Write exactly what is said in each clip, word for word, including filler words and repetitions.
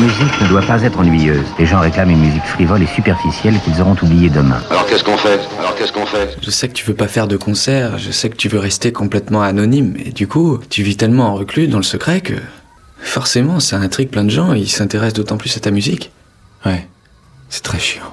musique ne doit pas être ennuyeuse. Les gens réclament une musique frivole et superficielle qu'ils auront oubliée demain. Alors qu'est-ce qu'on fait Alors qu'est-ce qu'on fait Je sais que tu veux pas faire de concert, je sais que tu veux rester complètement anonyme, et du coup, tu vis tellement en reclus dans le secret que... Forcément, ça intrigue plein de gens et ils s'intéressent d'autant plus à ta musique. Ouais, c'est très chiant.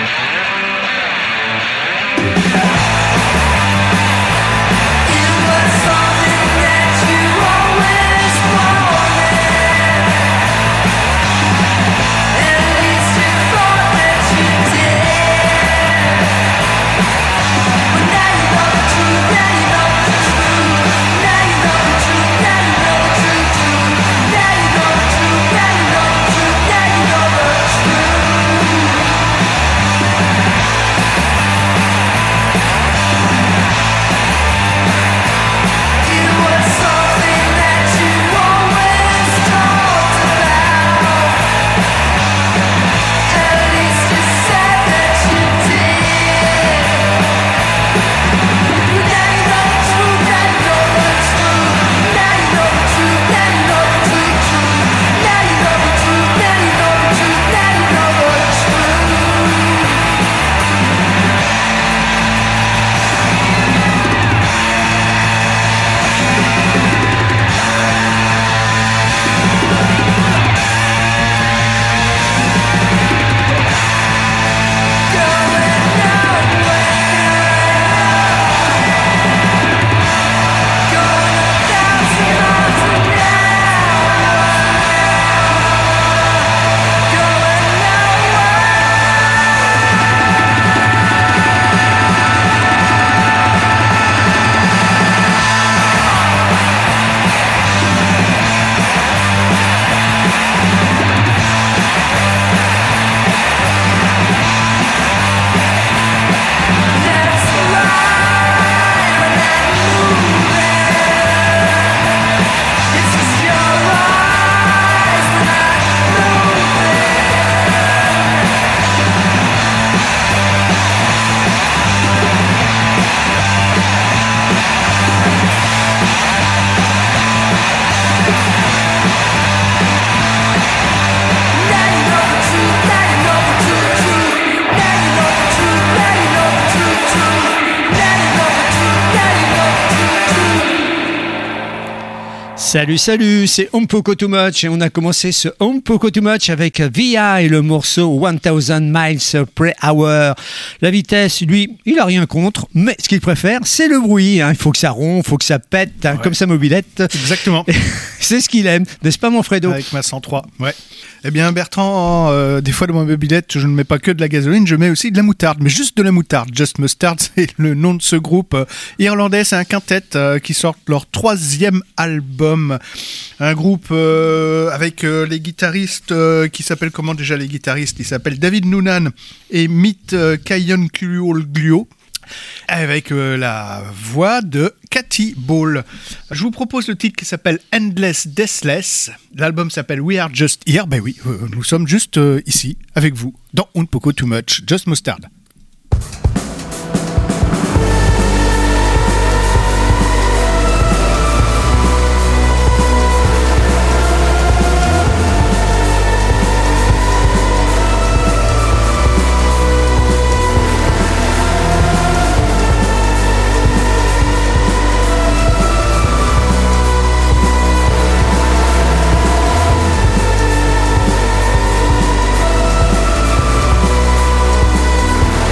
Salut, salut, c'est Umpoko Too Much et on a commencé ce Umpoko Too Much avec V I et le morceau one thousand miles per hour. La vitesse, lui, il a rien contre, mais ce qu'il préfère, c'est le bruit. Hein. Il faut que ça ronfle, il faut que ça pète, hein, ouais. Comme sa mobilette. Exactement. C'est ce qu'il aime, n'est-ce pas mon Fredo ? Avec ma cent trois, ouais. Eh bien Bertrand, euh, des fois dans ma mobilette, je ne mets pas que de la gasoline, je mets aussi de la moutarde, mais juste de la moutarde. Just Mustard, c'est le nom de ce groupe euh, irlandais, c'est un quintet euh, qui sort leur troisième album. Un groupe euh, avec euh, les guitaristes euh, qui s'appellent comment déjà les guitaristes ? Ils s'appellent David Noonan et Mitt euh, Kayonkulioglio. Avec euh, la voix de Cathy Ball. Je vous propose le titre qui s'appelle Endless Deathless. L'album s'appelle We Are Just Here. Ben oui, euh, nous sommes juste euh, ici, avec vous, dans Umpoko Too Much, Just Mustard. We'll be right back.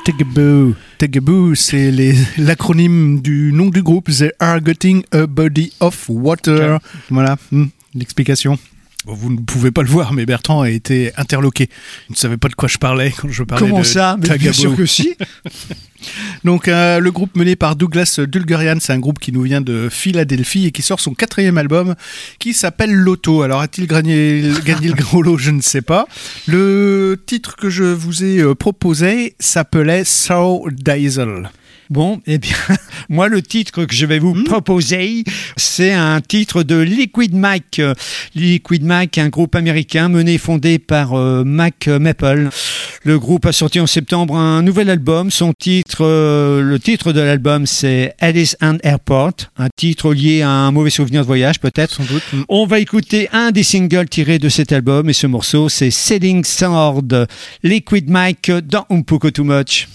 Tegaboo. Tegaboo, c'est les, l'acronyme du nom du groupe. They are getting a body of water. Okay. Voilà, hmm, l'explication. Bon, vous ne pouvez pas le voir, mais Bertrand a été interloqué. Il ne savait pas de quoi je parlais quand je parlais Comment de ça mais bien sûr que si. Donc, euh, le groupe mené par Douglas Dulgurian, c'est un groupe qui nous vient de Philadelphie et qui sort son quatrième album qui s'appelle Loto. Alors, a-t-il gagné, gagné le gros lot? Je ne sais pas. Le titre que je vous ai euh, proposé s'appelait So Diesel. Bon, eh bien, moi, le titre que je vais vous mmh. proposer, c'est un titre de Liquid Mike. Liquid Mike, un groupe américain mené et fondé par euh, Mac Maple. Le groupe a sorti en septembre un nouvel album. Son titre, euh, le titre de l'album, c'est Alice and Airport, un titre lié à un mauvais souvenir de voyage, peut-être. Sans doute. Mmh. On va écouter un des singles tirés de cet album, et ce morceau, c'est Selling Sword. Liquid Mike dans Umpoko Too Much.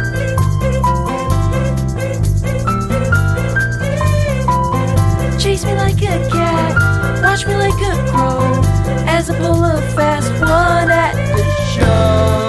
Chase me could grow as I pull a fast one at the show.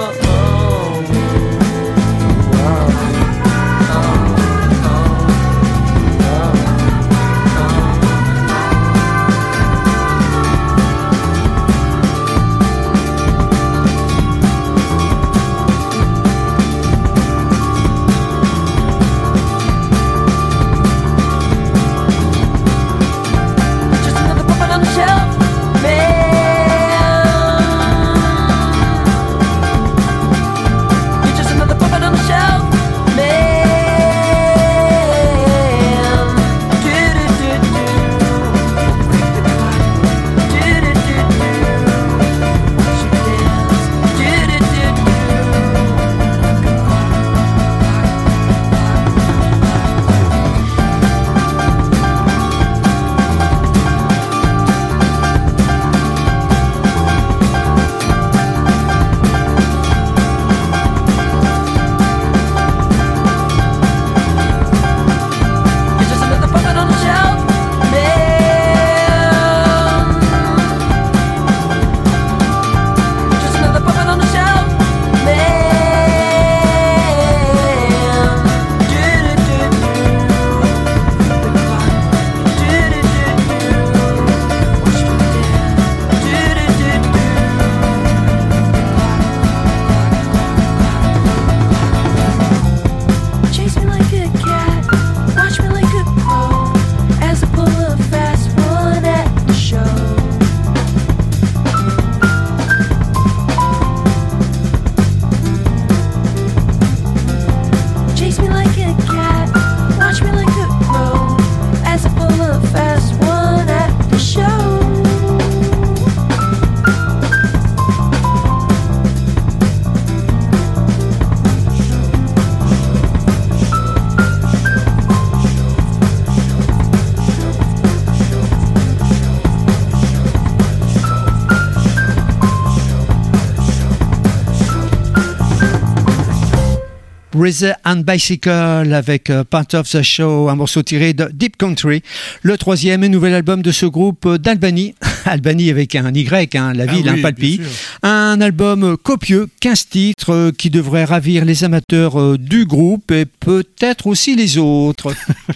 Razor and Bicycle avec uh, Part of the Show, un morceau tiré de Deep Country, le troisième et nouvel album de ce groupe d'Albany, Albany avec un Y, hein, la ville, ah oui, hein, pas le pays. Un album copieux, quinze titres euh, qui devrait ravir les amateurs euh, du groupe et peut-être aussi les autres.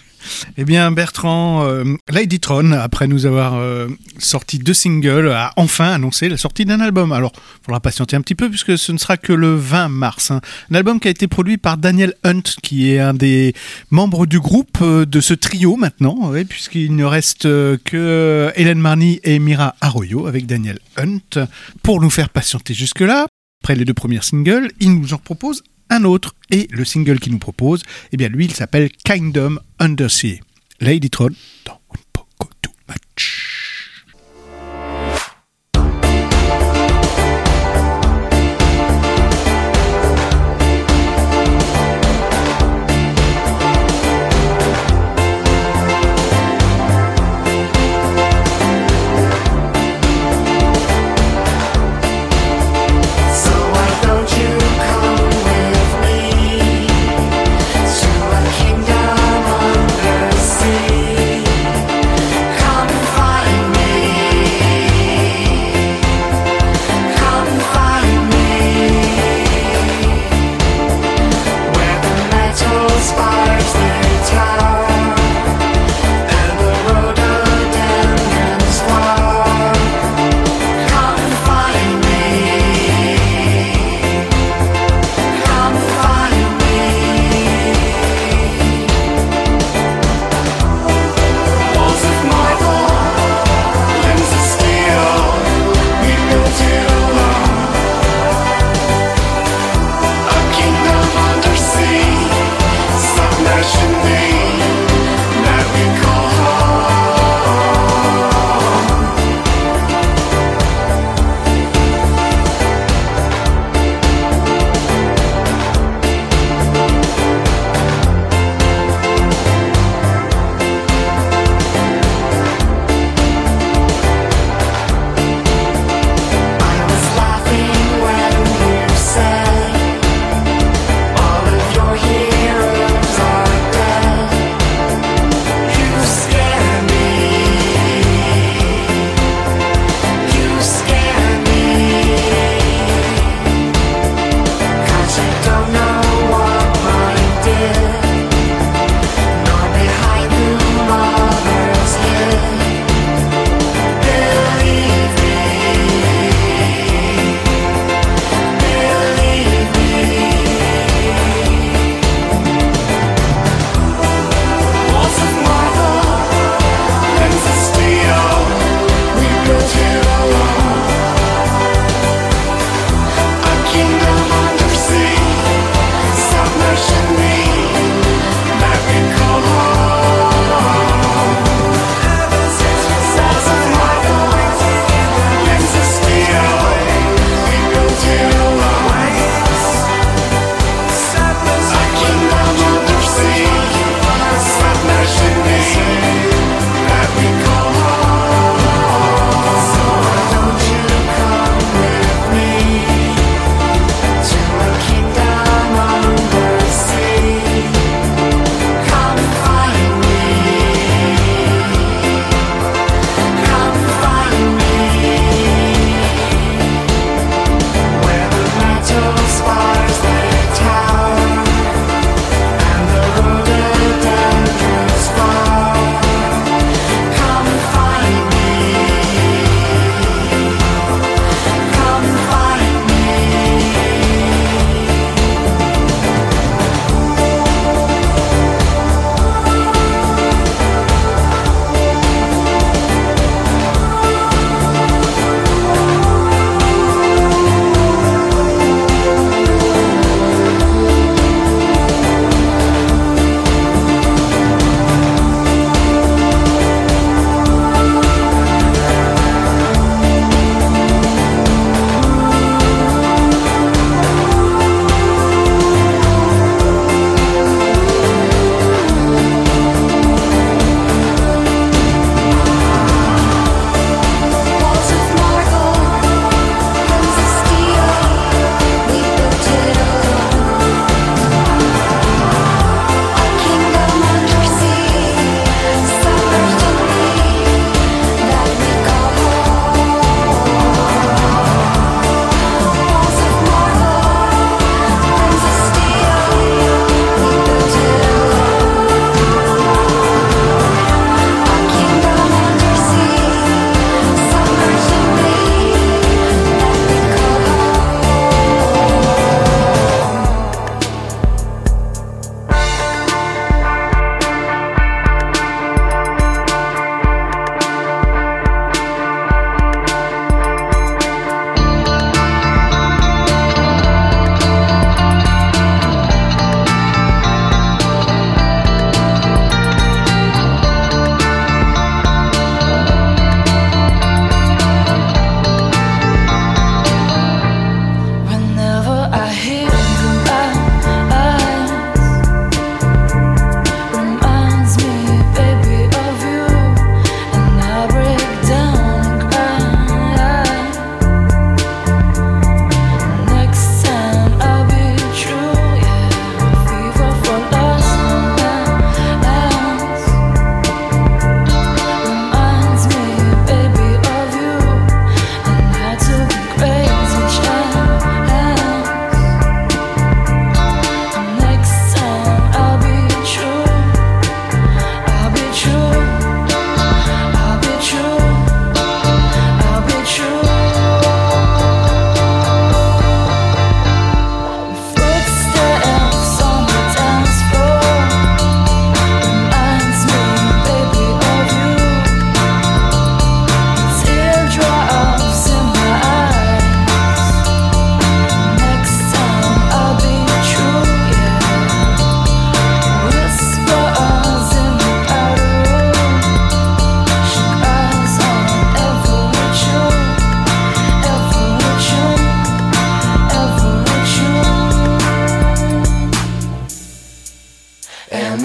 Eh bien, Bertrand, euh, Ladytron, après nous avoir euh, sorti deux singles, a enfin annoncé la sortie d'un album. Alors, il faudra patienter un petit peu puisque ce ne sera que le vingt mars. Hein. Un album qui a été produit par Daniel Hunt, qui est un des membres du groupe euh, de ce trio maintenant, ouais, puisqu'il ne reste euh, que Hélène Marny et Mira Arroyo avec Daniel Hunt. Pour nous faire patienter jusque-là, après les deux premiers singles, il nous en propose un autre, et le single qu'il nous propose, eh bien lui il s'appelle Kingdom Undersea. Ladytron dans Unpoco Too Much. Kingdom undersea.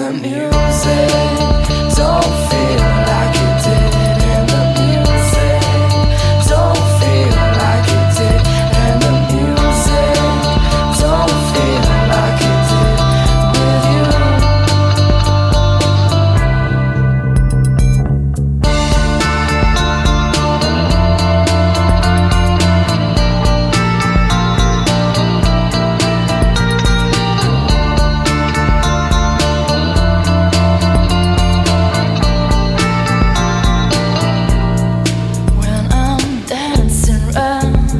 the music don't feel like it did. And the music don't feel like it did. And the music don't feel like it did with you. When I'm dancing round,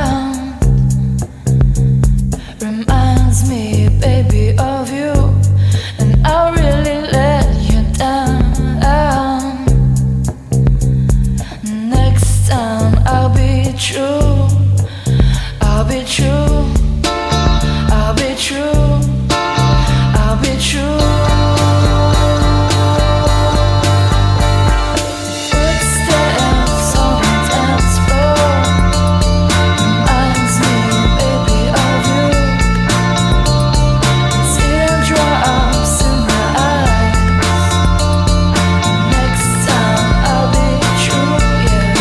reminds me, baby, of you, and I really let you down. Next time I'll be true, I'll be true, I'll be true, I'll be true. Footsteps on the dance floor reminds me, baby, of you. Teardrops in my eyes. Next time I'll be true, yeah.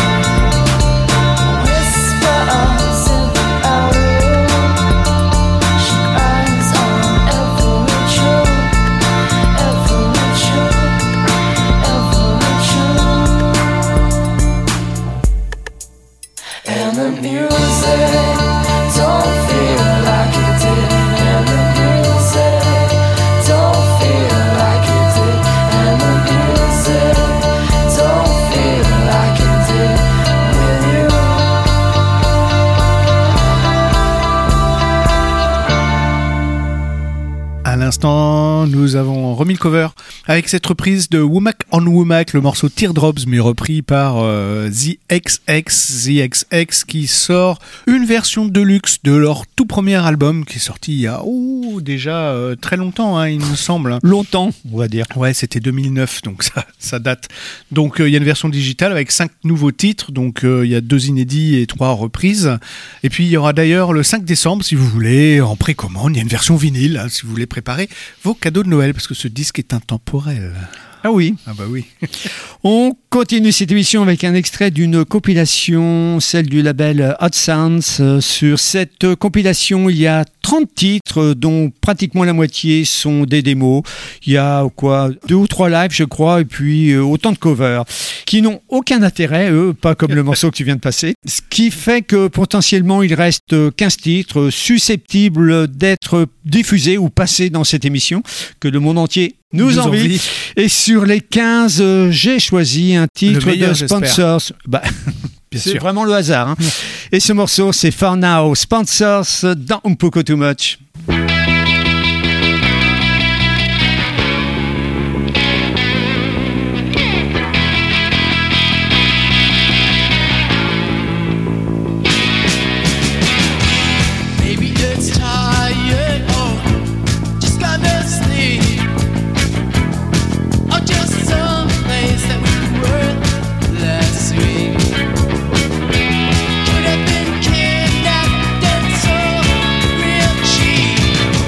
Whispers in the outer room. She cries on every tune, every tune, every tune. And the music don't feel like it did. And the music don't feel like it did. And the music don't feel like it did with you. À l'instant, nous avons remis le cover avec cette reprise de Womack on Womack, le morceau Teardrops, mais repris par euh, The X X, The X X, qui sort une version deluxe de leur tout premier album, qui est sorti il y a oh, déjà euh, très longtemps, hein, il me semble. Longtemps, on va dire. Ouais, c'était deux mille neuf, donc ça, ça date. Donc euh, il y a une version digitale avec cinq nouveaux titres, donc euh, il y a deux inédits et trois reprises. Et puis il y aura d'ailleurs le cinq décembre, si vous voulez, en précommande, il y a une version vinyle, hein, si vous voulez préparer vos cadeaux de Noël, parce que ce disque est intemporel. Ah oui. Ah bah oui. On continue cette émission avec un extrait d'une compilation, celle du label Hot Sounds. Sur cette compilation, il y a trente titres, dont pratiquement la moitié sont des démos. Il y a quoi, deux ou trois lives, je crois, et puis euh, autant de covers qui n'ont aucun intérêt, eux, pas comme le morceau que tu viens de passer. Ce qui fait que potentiellement, il reste quinze titres susceptibles d'être diffusés ou passés dans cette émission, que le monde entier nous, nous envie. envie. Et sur les quinze, euh, j'ai choisi un titre meilleur, de Sponsors. Bah, c'est sûr. Vraiment le hasard. Hein. Et ce morceau, c'est For Now, Sponsors dans Un Poco Too Much. Could have been kidnapped and so real cheap.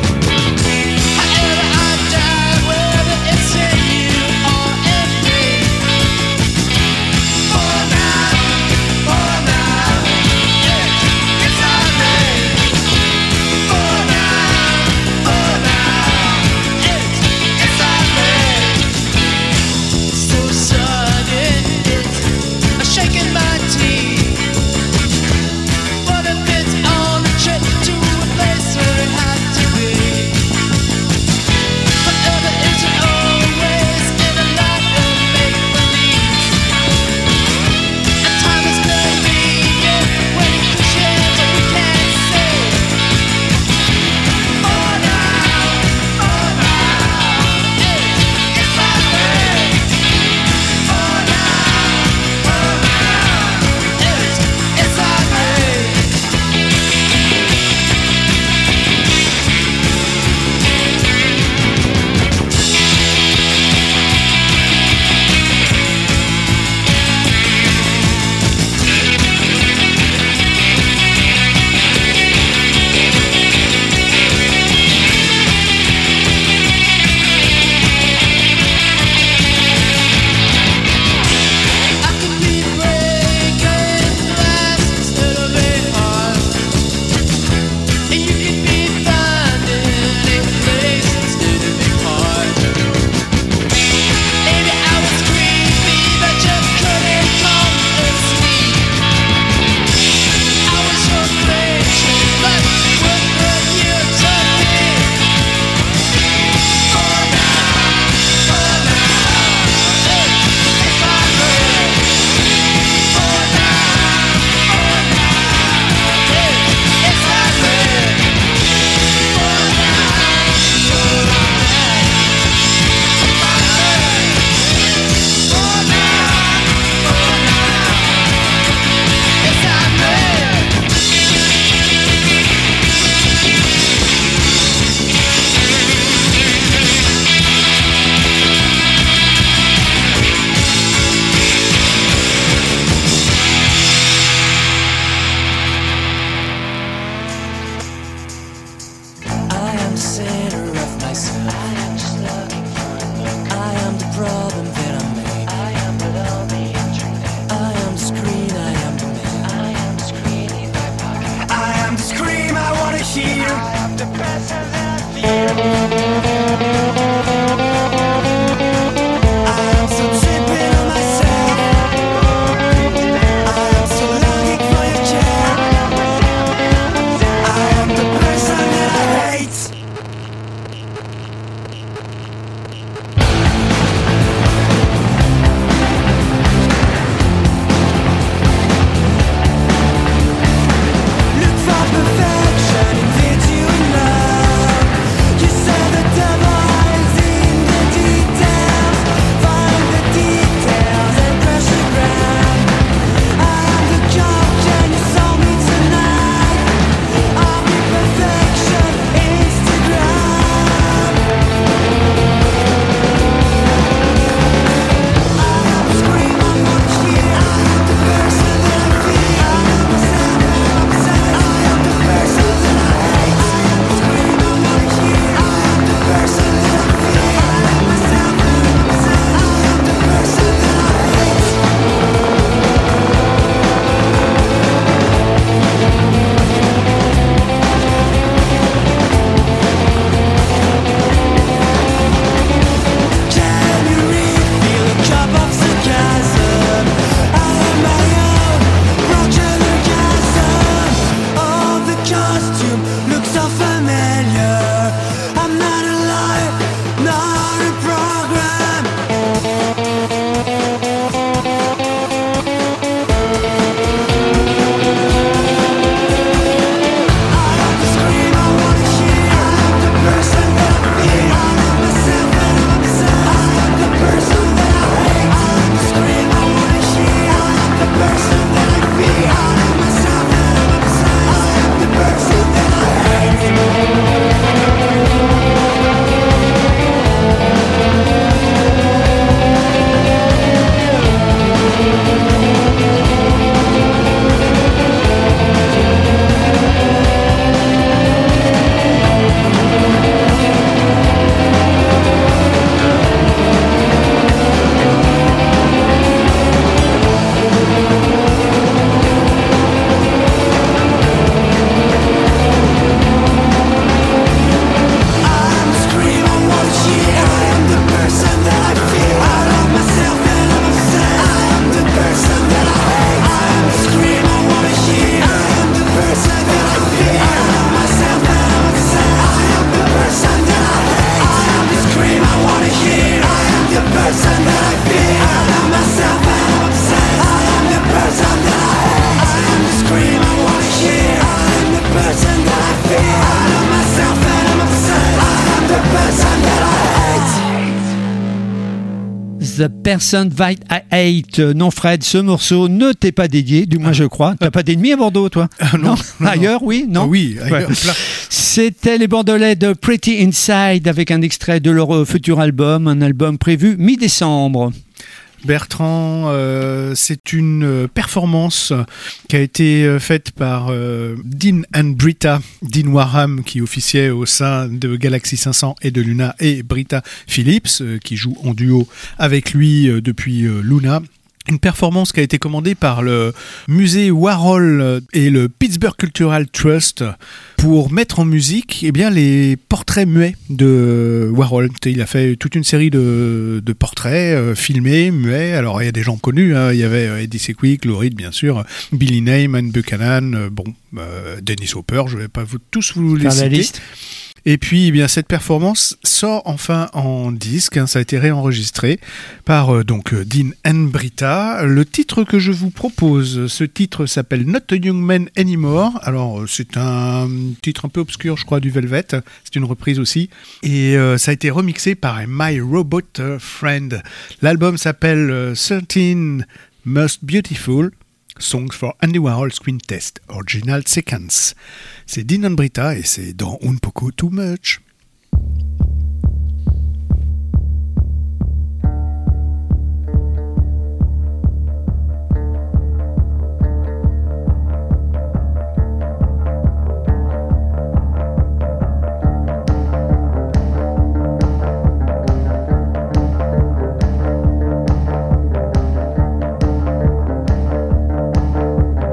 The Person That I Hate. Non, Fred, ce morceau ne t'est pas dédié, du moins je crois. T'as pas d'ennemis à Bordeaux, toi? Ah, non, non, Ailleurs, non. oui, non? Ah oui, ailleurs, Ouais. plein. C'était les Bordelais de Pretty Inside avec un extrait de leur futur album, un album prévu mi-décembre. Bertrand, euh, c'est une performance qui a été faite par euh, Dean and Britta, Dean Warham qui officiait au sein de Galaxy cinq cents et de Luna, et Britta Phillips euh, qui joue en duo avec lui euh, depuis euh, Luna. Une performance qui a été commandée par le musée Warhol et le Pittsburgh Cultural Trust pour mettre en musique eh bien, les portraits muets de Warhol. Il a fait toute une série de, de portraits euh, filmés, muets. Alors il y a des gens connus, hein. Il y avait Eddie Sequick, Lou Reed bien sûr, Billy Neyman, Buchanan, euh, bon, euh, Dennis Hopper, je ne vais pas vous, tous vous les Faire citer. la liste. Et puis, eh bien, cette performance sort enfin en disque. Hein, ça a été réenregistré par euh, donc Dean and Britta. Le titre que je vous propose, ce titre s'appelle Not a Young Man Anymore. Alors, c'est un titre un peu obscur, je crois, du Velvet. C'est une reprise aussi. Et euh, ça a été remixé par My Robot Friend. L'album s'appelle euh, thirteen Most Beautiful Songs for Andy Warhol Screen Test, Original Sequence. C'est Dean and Britta et c'est dans Un Poco Too Much.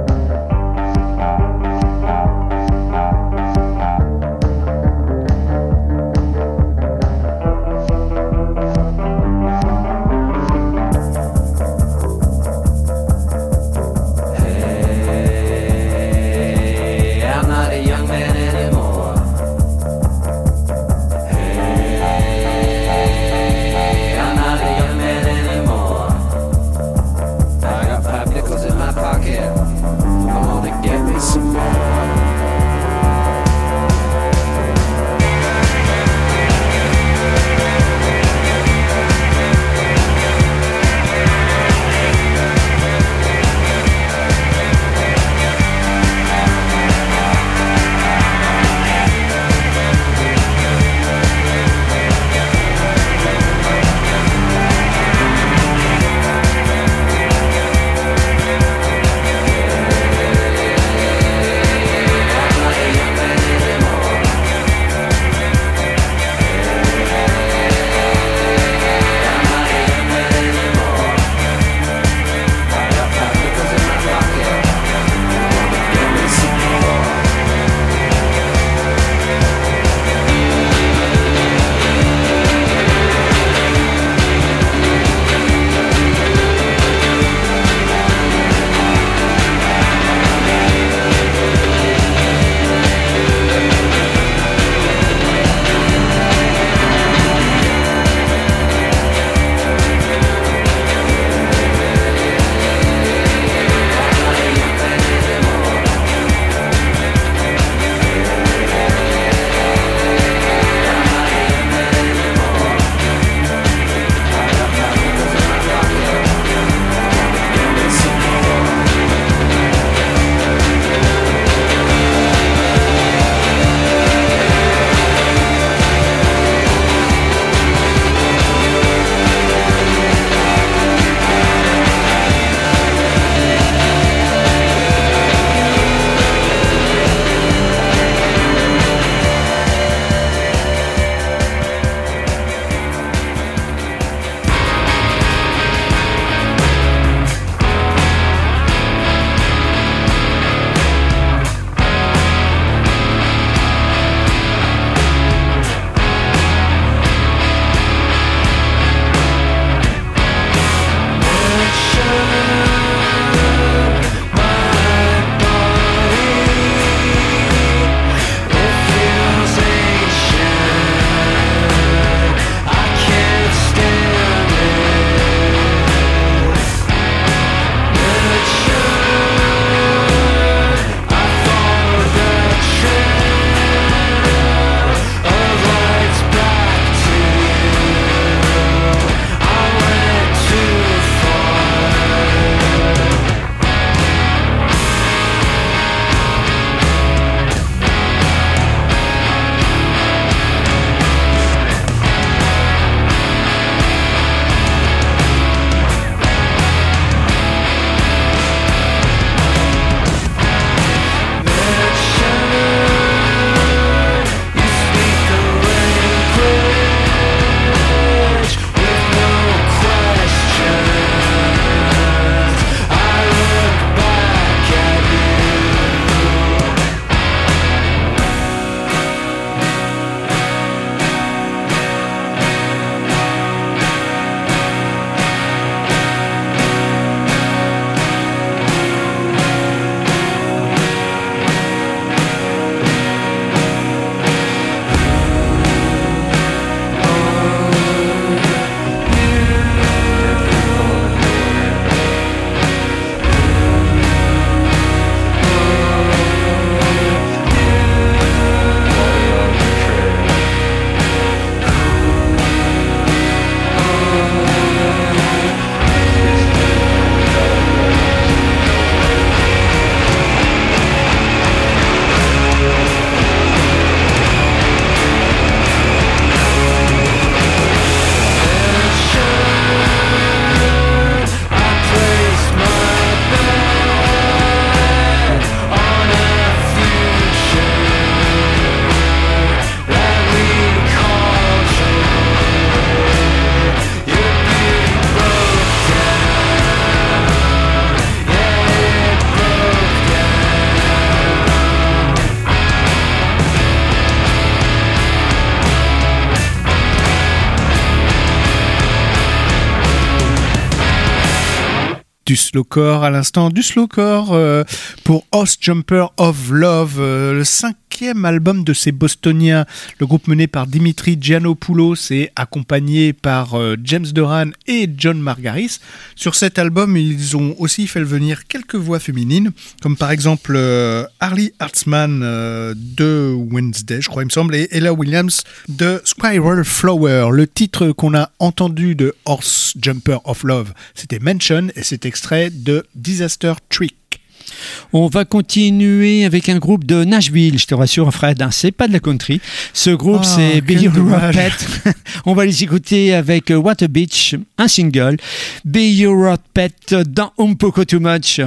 Thank du slowcore à l'instant, du slowcore euh, pour House Jumper of Love, euh, le cinquième album de ces Bostoniens, le groupe mené par Dimitri Giannopoulos et accompagné par euh, James Doran et John Margaris. Sur cet album, ils ont aussi fait venir quelques voix féminines, comme par exemple euh, Harley Hartzman euh, de Wednesday, je crois il me semble, et Ella Williams de Spiral Flower. Le titre qu'on a entendu de House Jumper of Love, c'était Mention, et c'est extrait de Disaster Trick. On va continuer avec un groupe de Nashville, je te rassure Fred, hein, c'est pas de la country. Ce groupe, oh, c'est Be Your Rock Pet. On va les écouter avec What a Beach, un single. Be Your Rock Pet dans Un Poco Too Much.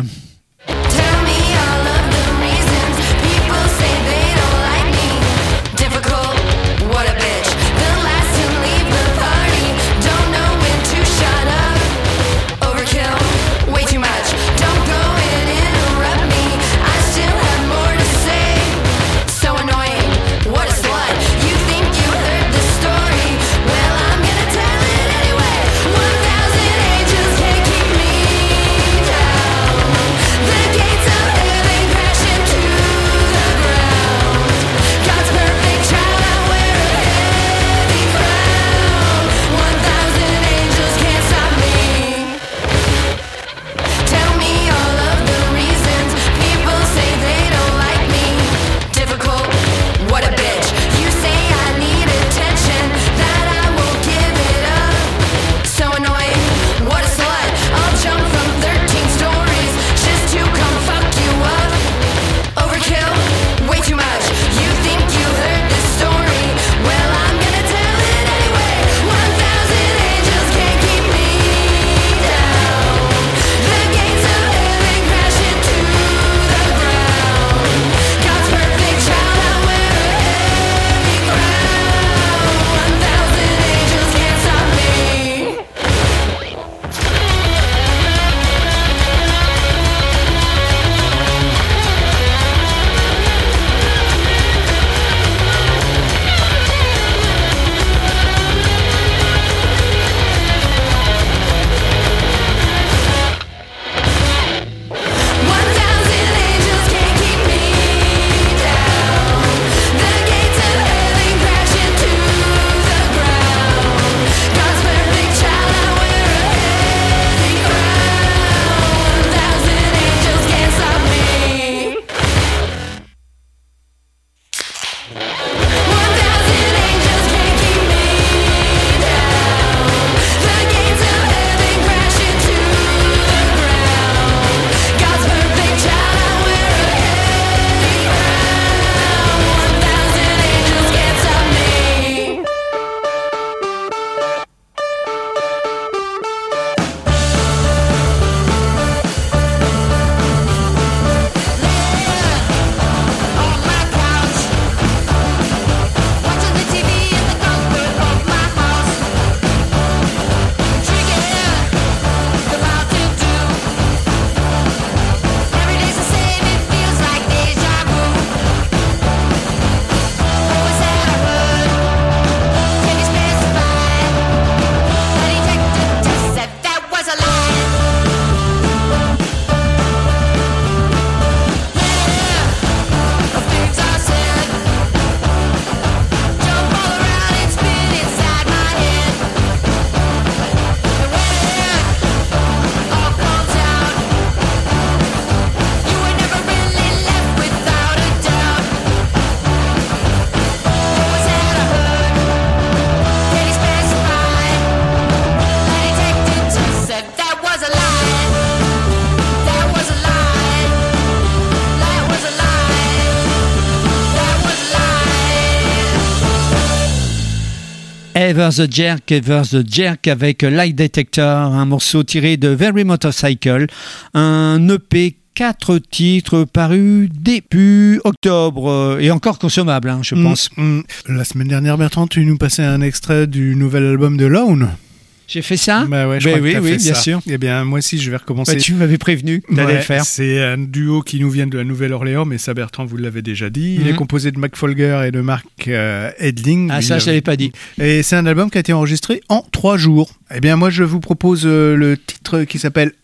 Ever the Jerk, Ever the Jerk avec Light Detector, un morceau tiré de Very Motorcycle, un E P quatre titres parus début octobre et encore consommable, hein, je pense. Mmh, mmh. La semaine dernière, Bertrand, tu nous passais un extrait du nouvel album de Lone. J'ai fait ça bah ouais, je bah crois oui, que t'as oui, fait bien ça. sûr. Eh bien, moi aussi, je vais recommencer. Bah, tu m'avais prévenu d'aller ouais, le faire. C'est un duo qui nous vient de la Nouvelle-Orléans, mais ça, Bertrand, vous l'avez déjà dit. Il mm-hmm. est composé de Mac Folger et de Mark euh, Edling. Ah, Il ça, a... je l'avais pas dit. Et c'est un album qui a été enregistré en trois jours. Eh bien, moi, je vous propose euh, le titre qui s'appelle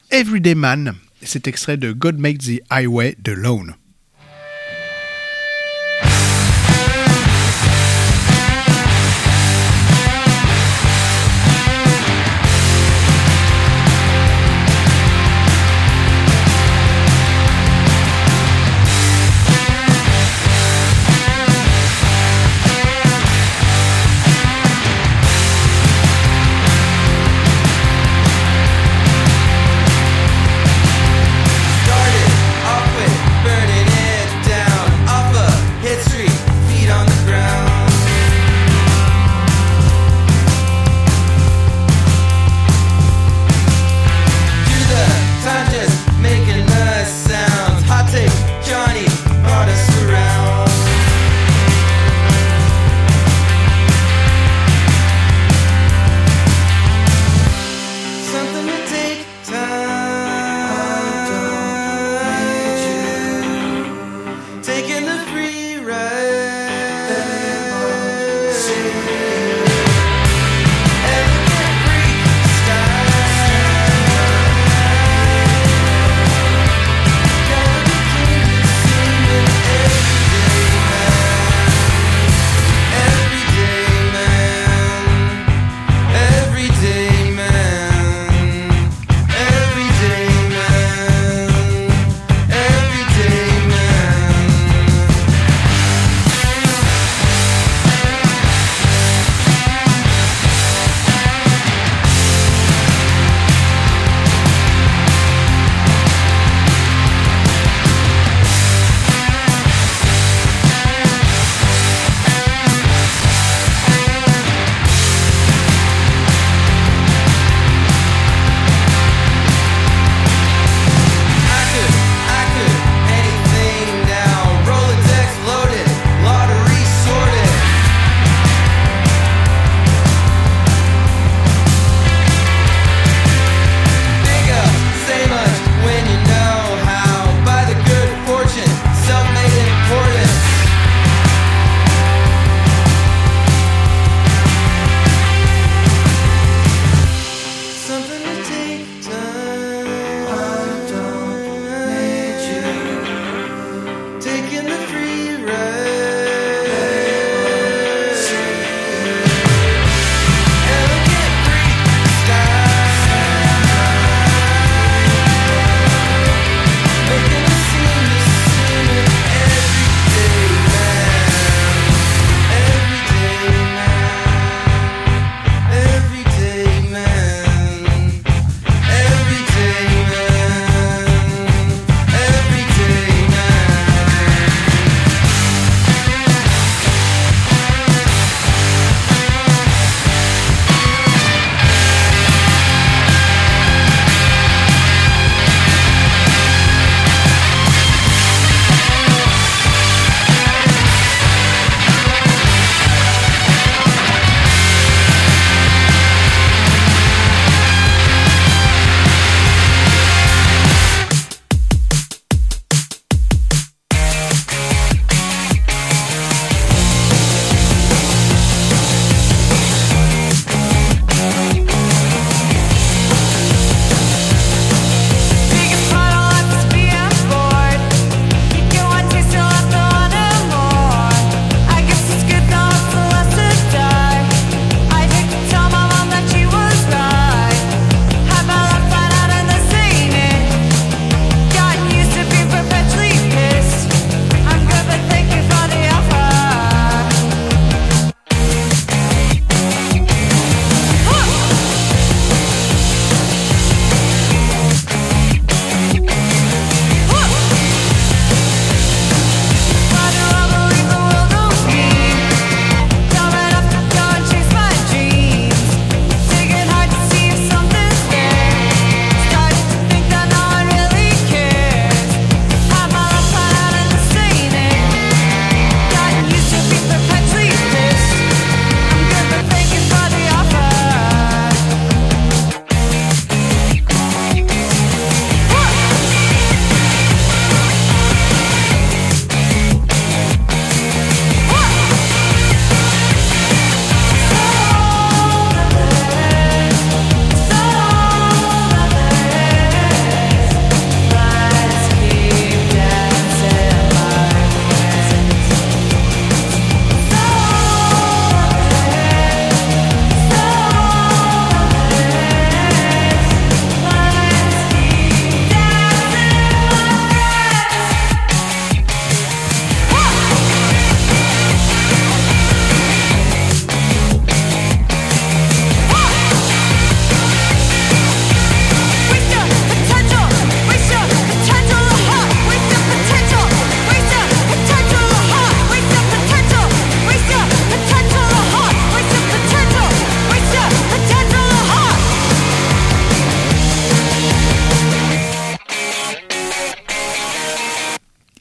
Everyday Man. C'est extrait de God Made the Highway de Lone. Started off with burning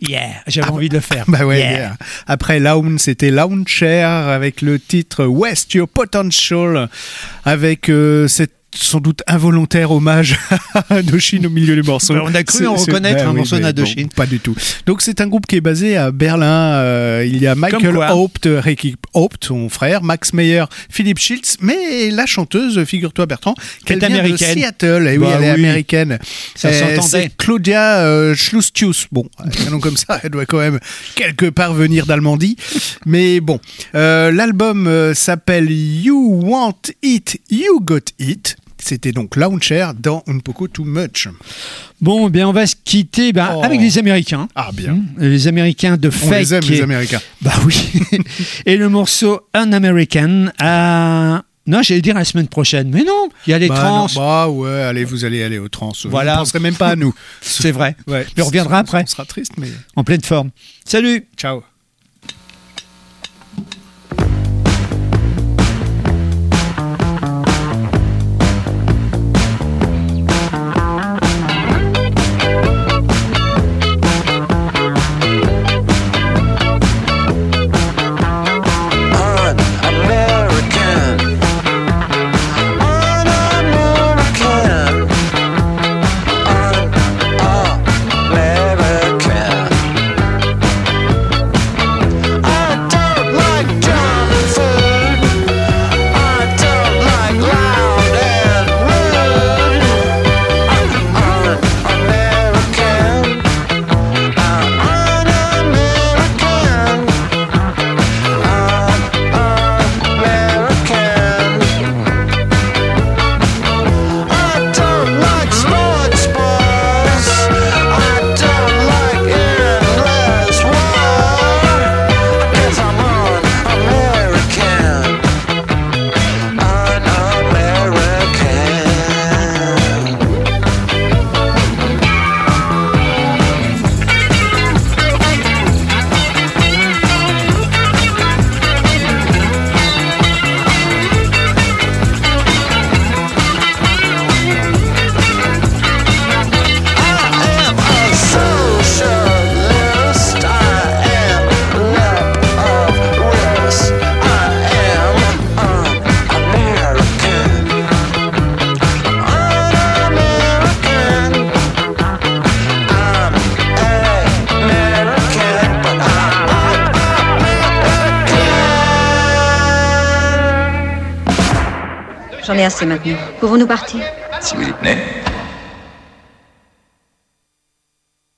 Yeah, j'avais ah, envie de le faire. Bah ouais, yeah. yeah. Après Lounge, c'était Launcher avec le titre West Your Potential, avec euh, cette sans doute involontaire hommage à Indochine au milieu du morceau. Ben, on a cru c'est, en reconnaître ben, un oui, morceau d'Indochine. Bon, pas du tout. Donc c'est un groupe qui est basé à Berlin. Euh, il y a Michael Haupt, Ricky Haupt, son frère, Max Meyer, Philippe Schiltz, mais la chanteuse, figure-toi Bertrand, qu'elle vient américaine. de Seattle. Et bah, oui, elle oui. est américaine. Ça euh, s'entendait. C'est Claudia euh, Schlustius. Bon, un nom comme ça, elle doit quand même quelque part venir d'Allemandie. Mais bon, euh, l'album euh, s'appelle You Want It, You Got It. C'était donc Launcher dans Un Poco Too Much. Bon, bien, on va se quitter ben, oh. avec les Américains. Ah, bien. Mmh, les Américains de Fake. On les aime, et... les Américains. Bah oui. Et le morceau Un American à... Non, j'allais dire la semaine prochaine, mais non, il y a les bah trans. Non, bah ouais, allez, vous allez aller aux trans. Voilà. Vous ne penserez même pas à nous. C'est vrai. Ouais. Mais on reviendra après. On sera triste, mais... En pleine forme. Salut. Ciao. J'en ai assez maintenant. Pouvons-nous partir ? Si vous y tenez.